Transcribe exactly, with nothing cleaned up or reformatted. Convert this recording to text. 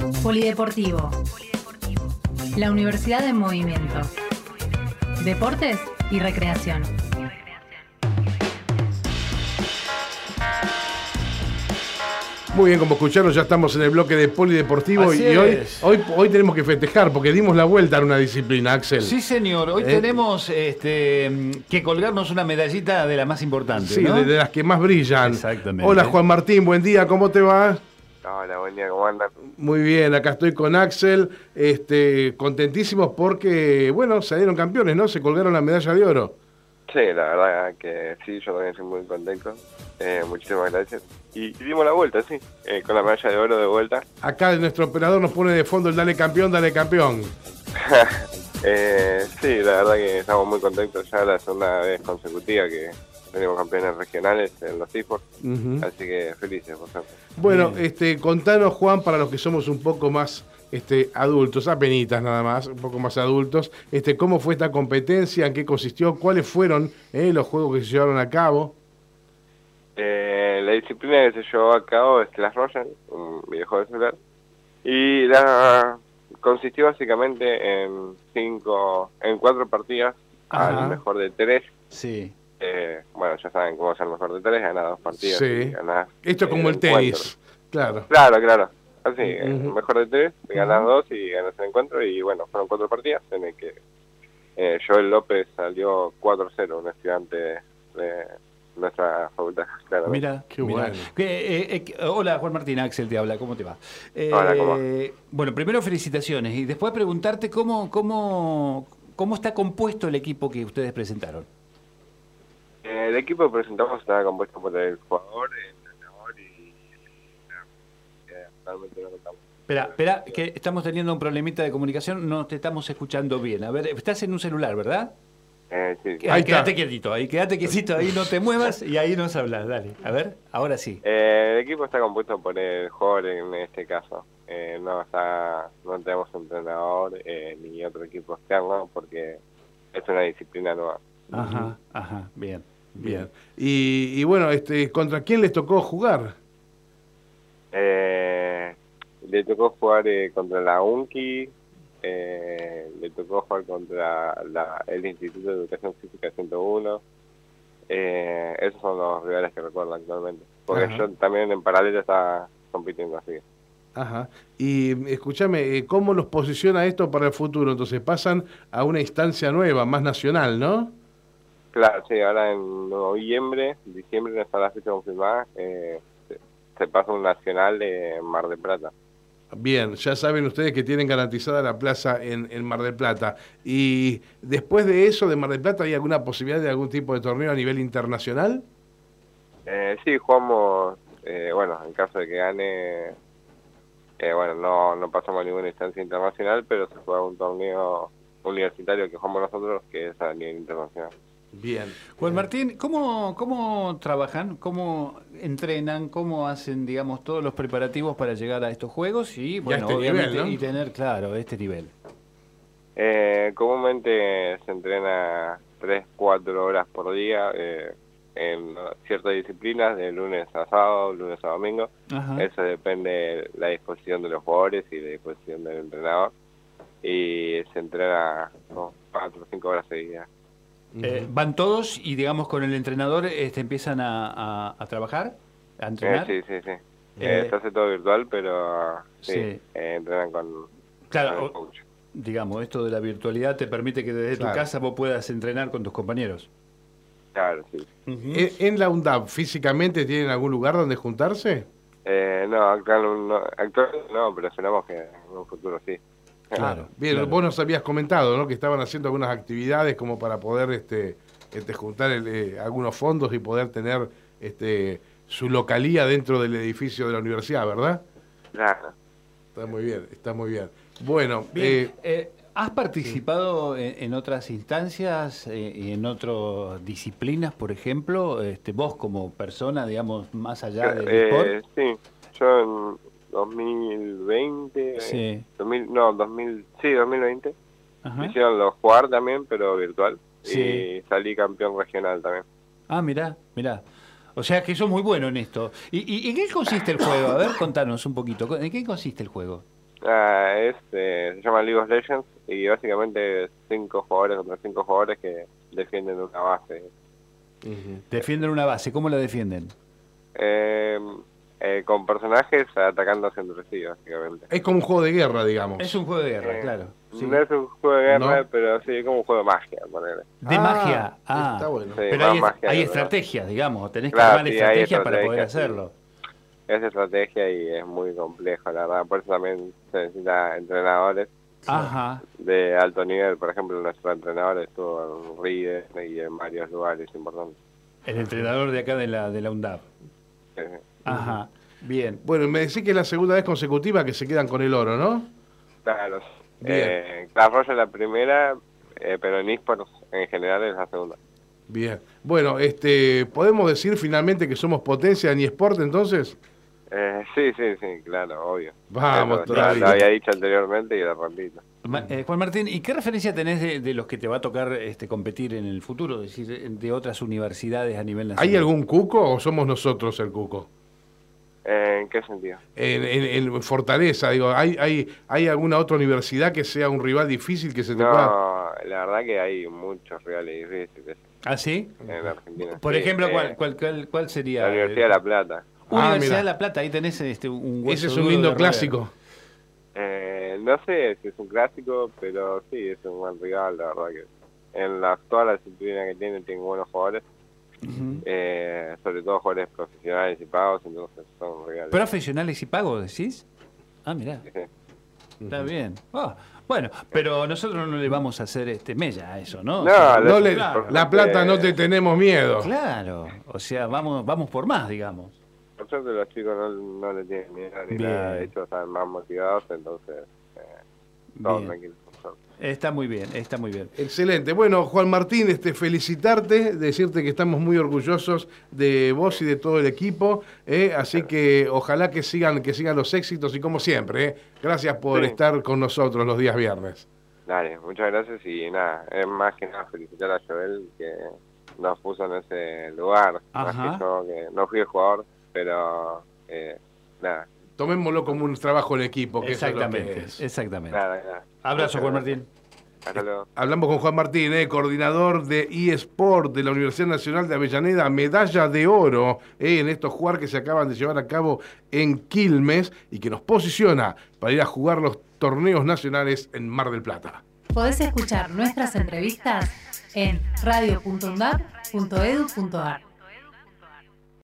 Polideportivo. La Universidad en Movimiento. Deportes y recreación. Muy bien, como escucharon, ya estamos en el bloque de Polideportivo. Así y hoy, es. hoy hoy tenemos que festejar porque dimos la vuelta a una disciplina, Axel. Sí, señor. Hoy ¿Eh? tenemos este, que colgarnos una medallita de la más importante, Sí, ¿no? de, de las que más brillan. Exactamente. Hola, Juan Martín, buen día, ¿cómo te va? Hola, buen día, ¿cómo andan? Muy bien, acá estoy con Axel, este, contentísimos porque, bueno, salieron campeones, ¿no? Se colgaron la medalla de oro. Sí, la verdad que sí, yo también estoy muy contento. Eh, muchísimas gracias. Y, y dimos la vuelta, sí, eh, con la medalla de oro de vuelta. Acá nuestro operador nos pone de fondo el dale campeón, dale campeón. eh, sí, la verdad que estamos muy contentos. Ya la segunda vez consecutiva que tenemos campeones regionales en los eSports. Uh-huh. Así que felices, por supuesto. Bueno, Bien. este, contanos, Juan, para los que somos un poco más este, adultos, apenitas nada más, un poco más adultos, este, ¿cómo fue esta competencia? ¿En qué consistió? ¿Cuáles fueron eh, los juegos que se llevaron a cabo? Eh, la disciplina que se llevó a cabo es Clash Royale, un videojuego de celular. Y la consistió básicamente en cinco, en cuatro partidas. Ajá. Al mejor de tres. Sí. Eh, bueno, ya saben cómo es el mejor de tres, ganas dos partidas. Sí. Y ganás, Esto es eh, como el encuentro. tenis, claro. Claro, claro. Así, Uh-huh. uh-huh. Mejor de tres, ganás uh-huh. dos y ganas el encuentro. Y bueno, fueron cuatro partidas en el que eh, Joel López salió cuatro cero, un estudiante de, de nuestra facultad. Claro. Mira, qué mira. bueno. Que, eh, eh, hola, Juan Martín, Axel te habla, ¿cómo te va? Eh, Hola, ¿cómo va? Bueno, primero felicitaciones y después preguntarte cómo, cómo, cómo está compuesto el equipo que ustedes presentaron. Eh, el equipo que presentamos estaba compuesto por el jugador, el entrenador y el... Eh, realmente no contamos. Espera, espera, que estamos teniendo un problemita de comunicación, no te estamos escuchando bien. A ver, estás en un celular, ¿verdad? Eh, sí, sí. Ahí, Ahí quédate está. quietito, ahí quédate quietito, ahí no te muevas y ahí nos hablas, dale. A ver, ahora sí. Eh, el equipo está compuesto por el jugador en este caso. Eh, no está, no tenemos entrenador eh, ni otro equipo externo porque es una disciplina nueva. Ajá, ajá, bien, bien. Bien. Y, y bueno, este, ¿contra quién les tocó jugar? Eh, le tocó jugar eh, contra la UNCI, eh, le tocó jugar contra la, el Instituto de Educación Física ciento uno. Eh, esos son los rivales que recuerdo actualmente. Porque Ajá. yo también en paralelo estaba compitiendo así. Ajá. Y escúchame, eh, ¿cómo los posiciona esto para el futuro? Entonces pasan a una instancia nueva, más nacional, ¿no? Claro, sí, ahora en noviembre, diciembre no está la fecha confirmada, eh, se, se pasa un nacional de Mar del Plata. Bien, ya saben ustedes que tienen garantizada la plaza en, en Mar del Plata. Y después de eso, de Mar del Plata, ¿hay alguna posibilidad de algún tipo de torneo a nivel internacional? Eh, sí, jugamos, eh, bueno, en caso de que gane, eh, bueno, no, no pasamos a ninguna instancia internacional, pero se juega un torneo universitario que jugamos nosotros, que es a nivel internacional. Bien. Juan Martín, ¿cómo, ¿cómo trabajan? ¿Cómo entrenan? ¿Cómo hacen, digamos, todos los preparativos para llegar a estos juegos? Y, bueno, este obviamente, nivel, ¿no? y tener, claro, este nivel. Eh, comúnmente se entrena tres, cuatro horas por día eh, en ciertas disciplinas, de lunes a sábado, lunes a domingo. Ajá. Eso depende de la disposición de los jugadores y la disposición del entrenador. Y se entrena no, cuatro o cinco horas seguidas. Eh, ¿Van todos y, digamos, con el entrenador este, empiezan a, a, a trabajar, a Eh, entrenar? sí, sí, sí. Eh, Eh, se hace todo virtual, pero sí, sí. eh, entrenan con, Claro, con el o- coach. digamos, esto de la virtualidad te permite que desde Claro. tu casa vos puedas entrenar con tus compañeros. Claro, sí. ¿En, en la UNDAP físicamente tienen algún lugar donde juntarse? Eh, no, actual, no, actualmente no, pero esperamos que en un futuro sí. Claro. Bien, claro. vos nos habías comentado, ¿no? Que estaban haciendo algunas actividades como para poder este, este, juntar el, eh, algunos fondos y poder tener este, su localía dentro del edificio de la universidad, ¿verdad? Claro. Está muy bien, está muy bien. Bueno, Bien, eh, eh, ¿has participado en, en otras instancias eh, y en otras disciplinas, por ejemplo? Este, vos como persona, digamos, más allá del Eh, deporte. sí, yo en dos mil veinte, Sí. eh, dos mil, no, dos mil, sí, dos mil veinte, Ajá. me hicieron los jugar también, pero virtual, Sí. y salí campeón regional también. Ah, mirá, mirá. O sea que sos muy bueno en esto. ¿Y, y, y en qué consiste el juego? A ver, contanos un poquito. ¿En qué consiste el juego? Ah, es, eh, se llama League of Legends y básicamente cinco jugadores contra cinco jugadores que defienden una base. Ujú. Defienden una base. ¿Cómo la defienden? Eh, eh, con personajes atacándose entre sí, básicamente. Es como un juego de guerra, digamos. Es un juego de guerra, Eh, claro. Sí. No es un juego de guerra, No. pero sí, es como un juego de magia, ponele. De Ah, magia. Ah, está bueno. Sí, pero más hay, magia hay que- estrategias, digamos. Tenés que Claro, armar sí, hay estrategias para poder estrategias, sí. hacerlo. Es estrategia y es muy complejo, la verdad. Por eso también se necesita entrenadores Ajá. de alto nivel. Por ejemplo, nuestro entrenador estuvo en River y en varios lugares importantes. El entrenador de acá de la, de la UNDAP. Sí, sí. Ajá. Bien. Bueno, me decís que es la segunda vez consecutiva que se quedan con el oro, ¿no? Claro. Bien. Eh, Clash Royale es la primera, eh, pero en eSports en general es la segunda. Bien. Bueno, este, ¿podemos decir finalmente que somos potencia en eSport entonces? Eh, sí, sí, sí, claro, obvio. Vamos, Eso ya todavía. lo había dicho anteriormente y lo repito. Ma- eh, Juan Martín, ¿y qué referencia tenés de, de los que te va a tocar este, competir en el futuro? Es decir, de otras universidades a nivel nacional. ¿Hay algún cuco o somos nosotros el cuco? Eh, ¿En qué sentido? En, en- en Fortaleza, digo, ¿hay, hay, ¿hay alguna otra universidad que sea un rival difícil que se te pueda...? No, la verdad que hay muchos rivales difíciles ¿Ah, sí? en Argentina. Por Sí, ejemplo, eh, ¿cuál, cuál, cuál, cuál sería? La Universidad de La Plata. Universidad Ah, mira. de La Plata, ahí tenés este, un hueso Ese es un duro lindo de roer. clásico. Eh, no sé si es un clásico, pero sí, es un buen rival, la verdad que en la, toda la disciplina que tiene, tiene buenos jugadores, Ujú. eh, sobre todo jugadores profesionales y pagos, entonces son rivales. ¿Profesionales y pagos, decís? Ah, mirá, Sí, sí. está bien. Ah, bueno, pero nosotros no le vamos a hacer este mella a eso, ¿no? No, O sea, No lo- le- claro. La Plata no te tenemos miedo. Claro, o sea, vamos, vamos por más, digamos. Por suerte los chicos no, no le tienen miedo ni Bien. nada, de hecho están más motivados, entonces eh, todos Bien. tranquilos. por suerte. Está muy bien, está muy bien. Excelente. Bueno, Juan Martín, este, felicitarte, decirte que estamos muy orgullosos de vos y de todo el equipo, ¿eh? Así que ojalá que sigan, que sigan los éxitos y como siempre, ¿eh? Gracias por Sí. estar con nosotros los días viernes. Dale, muchas gracias y nada, es más que nada felicitar a Joel que nos puso en ese lugar, Ajá. más que yo, que no fui el jugador, pero eh, nada, Tomémoslo como un trabajo en equipo, que eso es lo Exactamente, que es. exactamente. nada, nada. Abrazo, Muchas Juan gracias. Martín. Hasta luego. Hablamos con Juan Martín, eh, coordinador de eSport de la Universidad Nacional de Avellaneda, medalla de oro eh, en estos juegos que se acaban de llevar a cabo en Quilmes y que nos posiciona para ir a jugar los torneos nacionales en Mar del Plata. Podés escuchar nuestras entrevistas en radio punto undap punto edu punto ar.